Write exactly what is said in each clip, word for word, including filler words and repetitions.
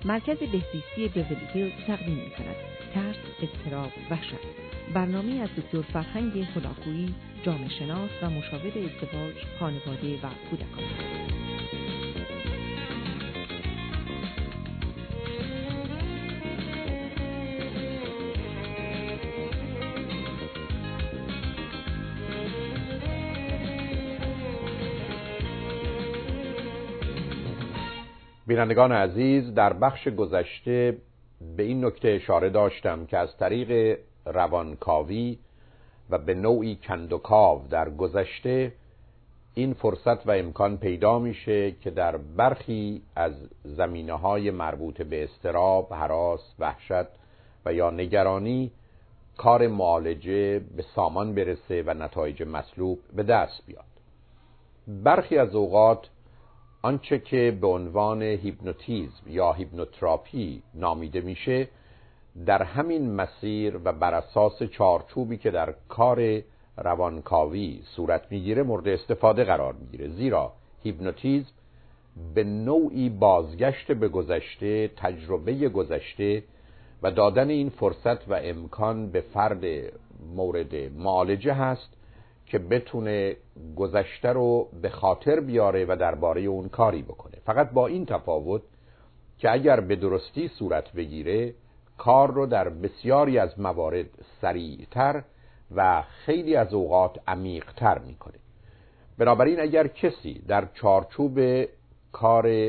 مرکز بهزیستی بیولی هیلز تقدیم می‌کند. ترس، اضطراب، وحشت. برنامه از دکتر فرهنگ هلاکویی، جامعه شناس و مشاور ازدواج، خانواده و کودکان. بینندگان عزیز، در بخش گذشته به این نکته اشاره داشتم که از طریق روانکاوی و به نوعی کندوکاو در گذشته این فرصت و امکان پیدا میشه که در برخی از زمینه‌های مربوط به اضطراب، هراس، وحشت و یا نگرانی کار معالجه به سامان برسه و نتایج مطلوب به دست بیاد. برخی از اوقات آنچه که به عنوان هیپنوتیزم یا هیپنوتراپی نامیده میشه در همین مسیر و بر اساس چارچوبی که در کار روانکاوی صورت میگیره مورد استفاده قرار میگیره، زیرا هیپنوتیزم به نوعی بازگشت به گذشته، تجربه گذشته و دادن این فرصت و امکان به فرد مورد معالجه هست که بتونه گذشته رو به خاطر بیاره و درباره اون کاری بکنه. فقط با این تفاوت که اگر به درستی صورت بگیره کار رو در بسیاری از موارد سریعتر و خیلی از اوقات عمیق‌تر میکنه. بنابراین اگر کسی در چارچوب کار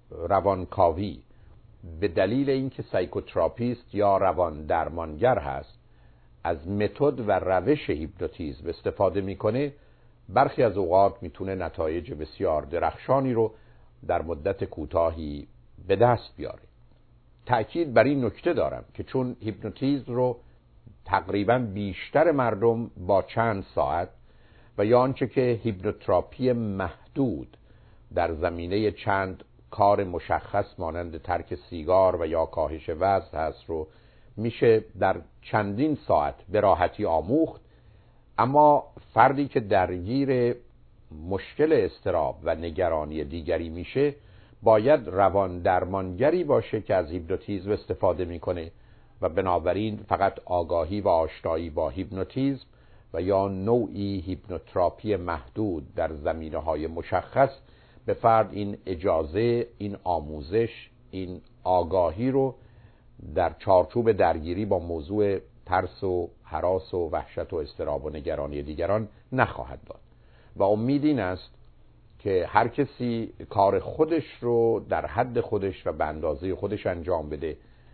روانکاوی به دلیل اینکه سایکوتراپیست یا روان درمانگر هست از متد و روش هیپنوتیزم استفاده میکنه، برخی از اوقات میتونه نتایج بسیار درخشانی رو در مدت کوتاهی به دست بیاره. تأکید بر این نکته دارم که چون هیپنوتیزم رو تقریبا بیشتر مردم با چند ساعت و یا آنچه که هیپنوتراپی محدود در زمینه چند کار مشخص مانند ترک سیگار و یا کاهش وزن هست رو میشه در چندین ساعت به راحتی آموخت، اما فردی که درگیر مشکل اضطراب و نگرانی دیگری میشه باید روان درمانگری باشه که از هیپنوتیزم استفاده میکنه و بنابراین فقط آگاهی و آشنایی با هیپنوتیزم و یا نوعی هیپنوتراپی محدود در زمینه‌های مشخص به فرد این اجازه، این آموزش، این آگاهی رو در چارچوب درگیری با موضوع ترس و هراس و وحشت و اضطراب و نگرانی دیگران نخواهد داد. و امید این است که هر کسی کار خودش رو در حد خودش و به اندازه خودش انجام بده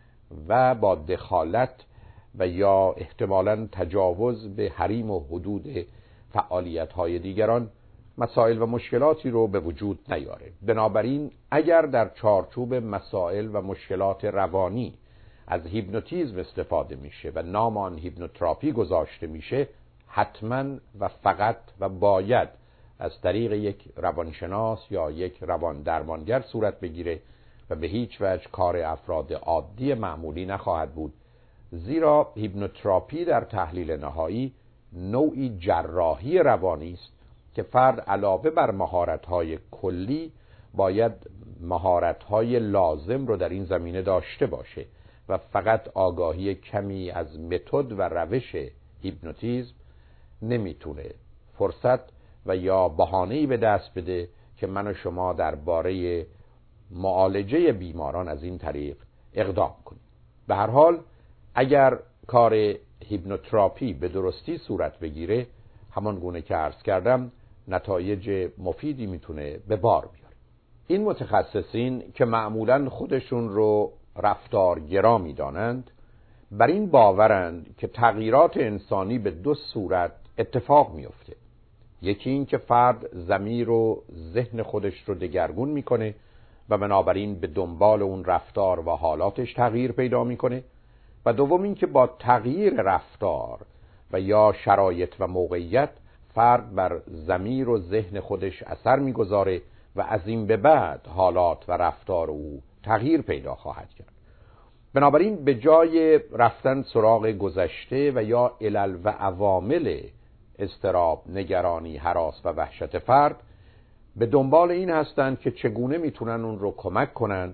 و با دخالت و یا احتمالاً تجاوز به حریم و حدود فعالیت‌های دیگران مسائل و مشکلاتی رو به وجود نیاره. بنابراین اگر در چارچوب مسائل و مشکلات روانی از هیپنوتیزم استفاده میشه و نام آن هیپنوتراپی گذاشته میشه، حتما و فقط و باید از طریق یک روانشناس یا یک روان درمانگر صورت بگیره و به هیچ وجه کار افراد عادی معمولی نخواهد بود، زیرا هیپنوتراپی در تحلیل نهایی نوعی جراحی روانی است که فرد علاوه بر مهارت‌های کلی باید مهارت‌های لازم رو در این زمینه داشته باشه و فقط آگاهی کمی از متد و روش هیپنوتیزم نمیتونه فرصت و یا بهانه‌ای به دست بده که من و شما درباره معالجه بیماران از این طریق اقدام کنیم. به هر حال اگر کار هیپنوتراپی به درستی صورت بگیره، همان گونه که عرض کردم نتایج مفیدی میتونه به بار بیاره. این متخصصین که معمولاً خودشون رو رفتارگرا میدانند بر این باورند که تغییرات انسانی به دو صورت اتفاق میفته. یکی این که فرد ضمیر و ذهن خودش رو دگرگون میکنه و بنابراین به دنبال اون رفتار و حالاتش تغییر پیدا میکنه، و دوم این که با تغییر رفتار و یا شرایط و موقعیت فرد بر ضمیر و ذهن خودش اثر میگذاره و از این به بعد حالات و رفتار او تغییر پیدا خواهد کرد. بنابراین به جای رفتن سراغ گذشته و یا علل و عوامل اضطراب، نگرانی، هراس و وحشت فرد، به دنبال این هستند که چگونه میتونن اون رو کمک کنن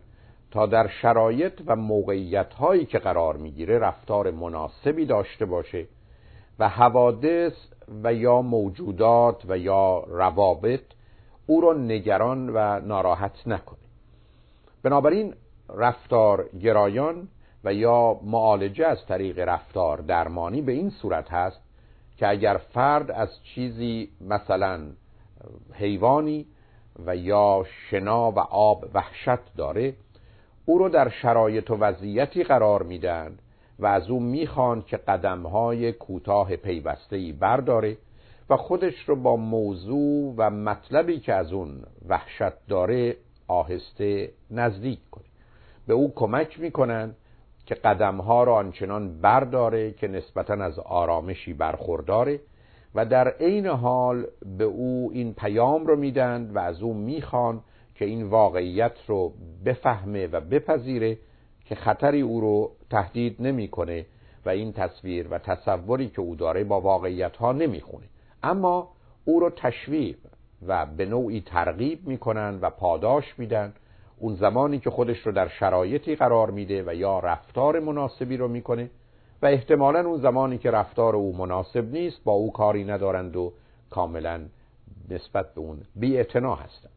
تا در شرایط و موقعیت هایی که قرار میگیره رفتار مناسبی داشته باشه و حوادث و یا موجودات و یا روابط او رو نگران و ناراحت نکنه. بنابراین رفتار گرایان و یا معالجه از طریق رفتار درمانی به این صورت هست که اگر فرد از چیزی مثلا حیوانی و یا شنا و آب وحشت داره، او رو در شرایط و وضعیتی قرار میدن و از او میخوان که قدمهای کوتاه پیوسته‌ای برداره و خودش رو با موضوع و مطلبی که از اون وحشت داره آهسته نزدیک کنه. به او کمک میکنن که قدمها رو آنچنان برداره که نسبتاً از آرامشی برخورداره و در عین حال به او این پیام رو میدن و از او میخوان که این واقعیت رو بفهمه و بپذیره که خطری او رو تهدید نمیکنه و این تصویر و تصوری که او داره با واقعیت ها نمیخونه، اما او رو تشویق و به نوعی ترغیب میکنن و پاداش میدن اون زمانی که خودش رو در شرایطی قرار میده و یا رفتار مناسبی رو میکنه و احتمالاً اون زمانی که رفتار او مناسب نیست با او کاری ندارند و کاملاً نسبت به اون بی‌اعتنا هستند.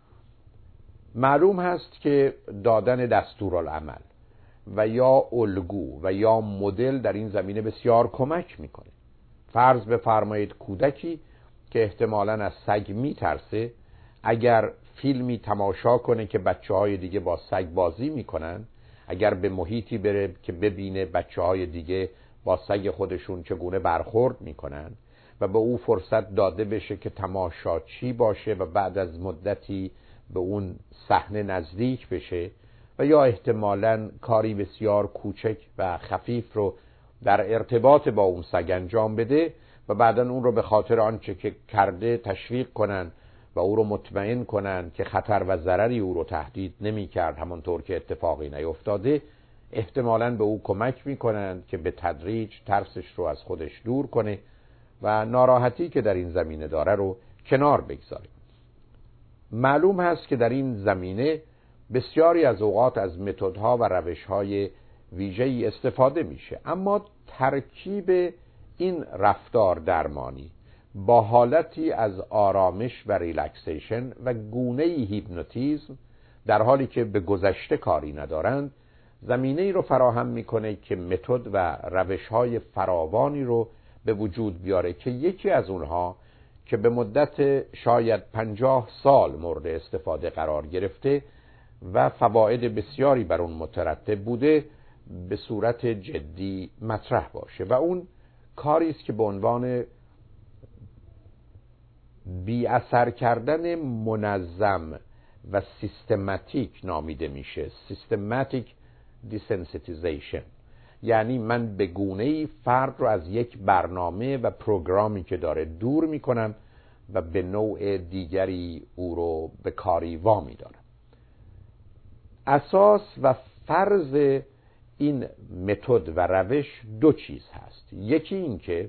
معلوم هست که دادن دستورالعمل و یا الگو و یا مدل در این زمینه بسیار کمک میکنه. فرض بفرمایید کودکی که احتمالاً از سگ میترسه اگر فیلمی تماشا کنه که بچه‌های دیگه با سگ بازی میکنن، اگر به محیطی بره که ببینه بچه‌های دیگه با سگ خودشون چگونه برخورد میکنن و به او فرصت داده بشه که تماشاچی باشه و بعد از مدتی به اون صحنه نزدیک بشه و یا احتمالاً کاری بسیار کوچک و خفیف رو در ارتباط با اون سگ انجام بده و بعداً اون رو به خاطر آنچه که کرده تشویق کنن و او رو مطمئن کنن که خطر و ضرری او رو تهدید نمی کرد، همانطور که اتفاقی نیفتاده، احتمالاً به او کمک می کنن که به تدریج ترسش رو از خودش دور کنه و ناراحتی که در این زمینه داره رو کنار بگذاره. معلوم هست که در این زمینه بسیاری از اوقات از متدها و روش‌های ویژه‌ای استفاده میشه، اما ترکیب این رفتار درمانی با حالتی از آرامش و ریلکسیشن و گونه‌ای هیپنوتیزم در حالی که به گذشته کاری ندارند زمینه‌ای رو فراهم میکنه که متد و روش‌های فراوانی رو به وجود بیاره که یکی از اونها که به مدت شاید پنجاه سال مورد استفاده قرار گرفته و فواید بسیاری بر اون مترتب بوده به صورت جدی مطرح باشه و اون کاری است که به عنوان بی اثر کردن منظم و سیستماتیک نامیده میشه. سیستماتیک دیسنسیتیزیشن، یعنی من به گونه‌ای فرد رو از یک برنامه و پروگرامی که داره دور میکنم و به نوع دیگری او رو به کاری وامی دارم. اساس و فرض این متد و روش دو چیز هست. یکی این که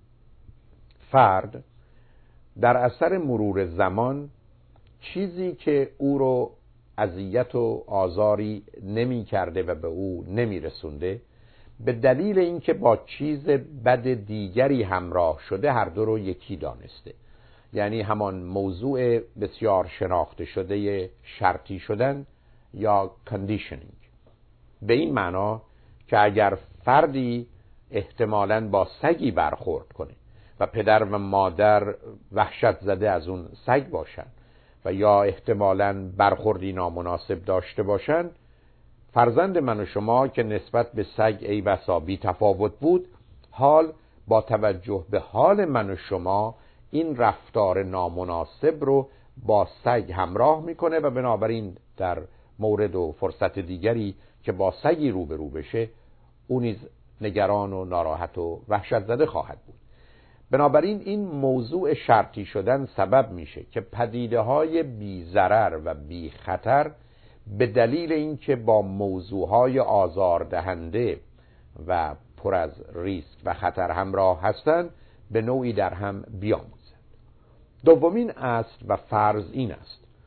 فرد در اثر مرور زمان چیزی که او رو اذیت و آزاری نمی کرده و به او نمی رسونده به دلیل اینکه با چیز بد دیگری همراه شده هر دو رو یکی دانسته، یعنی همان موضوع بسیار شناخته شده شرطی شدن یا کاندیشنینگ. به این معنا که اگر فردی احتمالاً با سگی برخورد کنه و پدر و مادر وحشت زده از اون سگ باشن و یا احتمالاً برخوردی نامناسب داشته باشن، فرزند من و شما که نسبت به سگ ای بسا بی تفاوت بود، حال با توجه به حال من و شما این رفتار نامناسب رو با سگ همراه میکنه و بنابراین در مورد و فرصت دیگری که با سگی روبرو بشه او نیز نگران و ناراحت و وحشت زده خواهد بود. بنابراین این موضوع شرطی شدن سبب میشه که پدیده های بی ضرر و بی خطر به دلیل اینکه با موضوعهای آزاردهنده و پر از ریسک و خطر همراه هستند به نوعی در هم بیاموزند. دومین اصل و فرض این است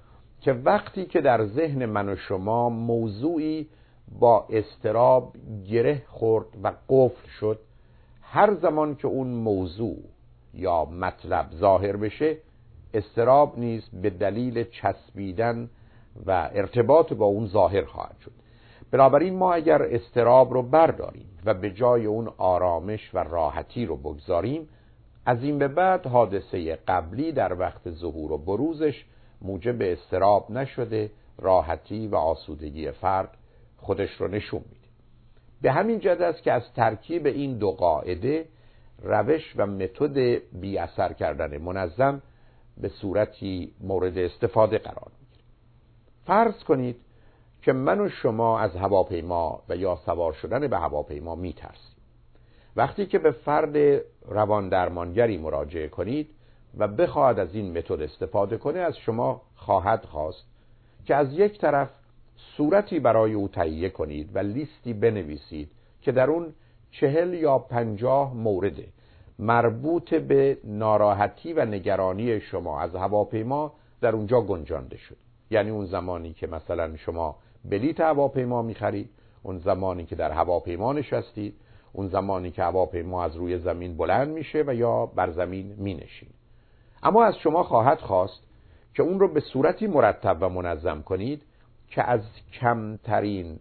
که وقتی که در ذهن من و شما موضوعی با اضطراب گره خورد و قفل شد، هر زمان که اون موضوع یا مطلب ظاهر بشه، اضطراب نیز به دلیل چسبیدن و ارتباط با اون ظاهر خواهد شد. بنابراین ما اگر اضطراب رو برداریم و به جای اون آرامش و راحتی رو بگذاریم، از این به بعد حادثه قبلی در وقت ظهور و بروزش موجب اضطراب نشده، راحتی و آسودگی فرد خودش رو نشون میده. به همین جهت است که از ترکیب این دو قاعده روش و متد بی اثر کردن منظم به صورتی مورد استفاده قرار میگیره. فرض کنید که من و شما از هواپیما و یا سوار شدن به هواپیما میترسیم. وقتی که به فرد روان درمانگری مراجعه کنید و بخواهد از این متد استفاده کنه، از شما خواهد خواست که از یک طرف صورتی برای او تهیه کنید و لیستی بنویسید که در اون چهل یا پنجاه مورد مربوط به ناراحتی و نگرانی شما از هواپیما در اونجا گنجانده شد. یعنی اون زمانی که مثلا شما بلیط هواپیما می‌خرید، اون زمانی که در هواپیما نشستید، اون زمانی که هواپیما از روی زمین بلند میشه و یا بر زمین مینشین. اما از شما خواهد خواست که اون رو به صورتی مرتب و منظم کنید که از کمترین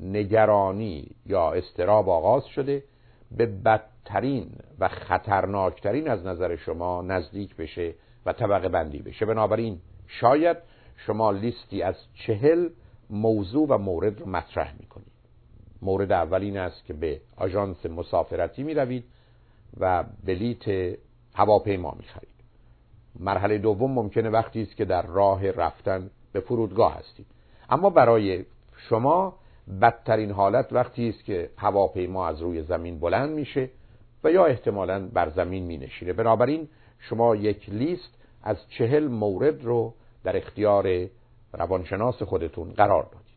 نگرانی یا اضطراب آغاز شده به بدترین و خطرناکترین از نظر شما نزدیک بشه و طبقه بندی بشه. بنابراین شاید شما لیستی از چهل موضوع و مورد رو مطرح میکنید. مورد اول این است که به آژانس مسافرتی میروید و بلیط هواپیما میخرید. مرحله دوم ممکنه وقتی است که در راه رفتن به فرودگاه هستید. اما برای شما بدترین حالت وقتی است که هواپیما از روی زمین بلند میشه و یا احتمالاً بر زمین مینشینه. بنابراین شما یک لیست از چهل مورد رو در اختیار روانشناس خودتون قرار دادید.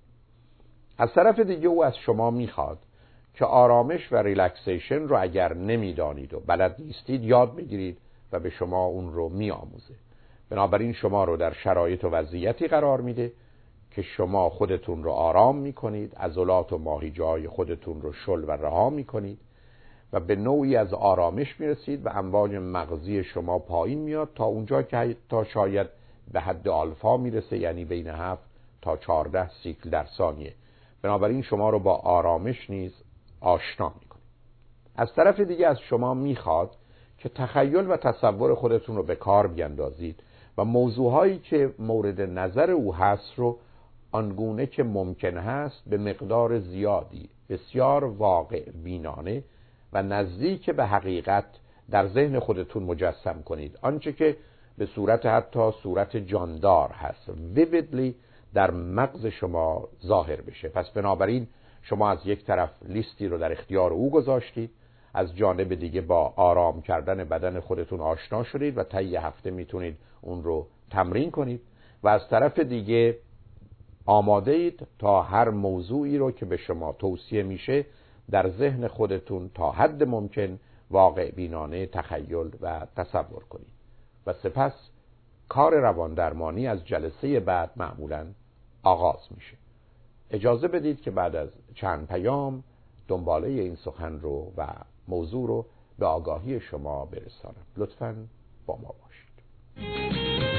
از طرف دیگه او از شما میخواد که آرامش و ریلکسیشن رو اگر نمیدانید و بلد نیستید یاد بگیرید و به شما اون رو میآموزه. بنابراین شما رو در شرایط و وضعیتی قرار میده که شما خودتون رو آرام میکنید، عضلات و ماهیجه‌های خودتون رو شل و رها میکنید و به نوعی از آرامش میرسید و امواج مغزی شما پایین میاد تا اونجا که تا شاید به حد آلفا میرسه، یعنی بین هفت تا چهارده سیکل در ثانیه. بنابراین شما رو با آرامش نیز آشنا میکنه. از طرف دیگه از شما میخواد که تخیل و تصور خودتون رو به کار بیندازید و موضوعهایی که مورد نظر او هست رو آنگونه که ممکن هست به مقدار زیادی بسیار واقع بینانه و نزدیک به حقیقت در ذهن خودتون مجسم کنید. آنچه که به صورت حتی صورت جاندار هست vividly در مغز شما ظاهر بشه. پس بنابراین شما از یک طرف لیستی رو در اختیار او گذاشتید، از جانب دیگه با آرام کردن بدن خودتون آشنا شدید و طی هفته میتونید اون رو تمرین کنید و از طرف دیگه آماده اید تا هر موضوعی رو که به شما توصیه میشه در ذهن خودتون تا حد ممکن واقع بینانه تخیل و تصور کنید و سپس کار روان درمانی از جلسه بعد معمولاً آغاز میشه. اجازه بدید که بعد از چند پیام دنباله این سخن رو و موضوع رو به آگاهی شما برسانم. لطفاً با ما باشید.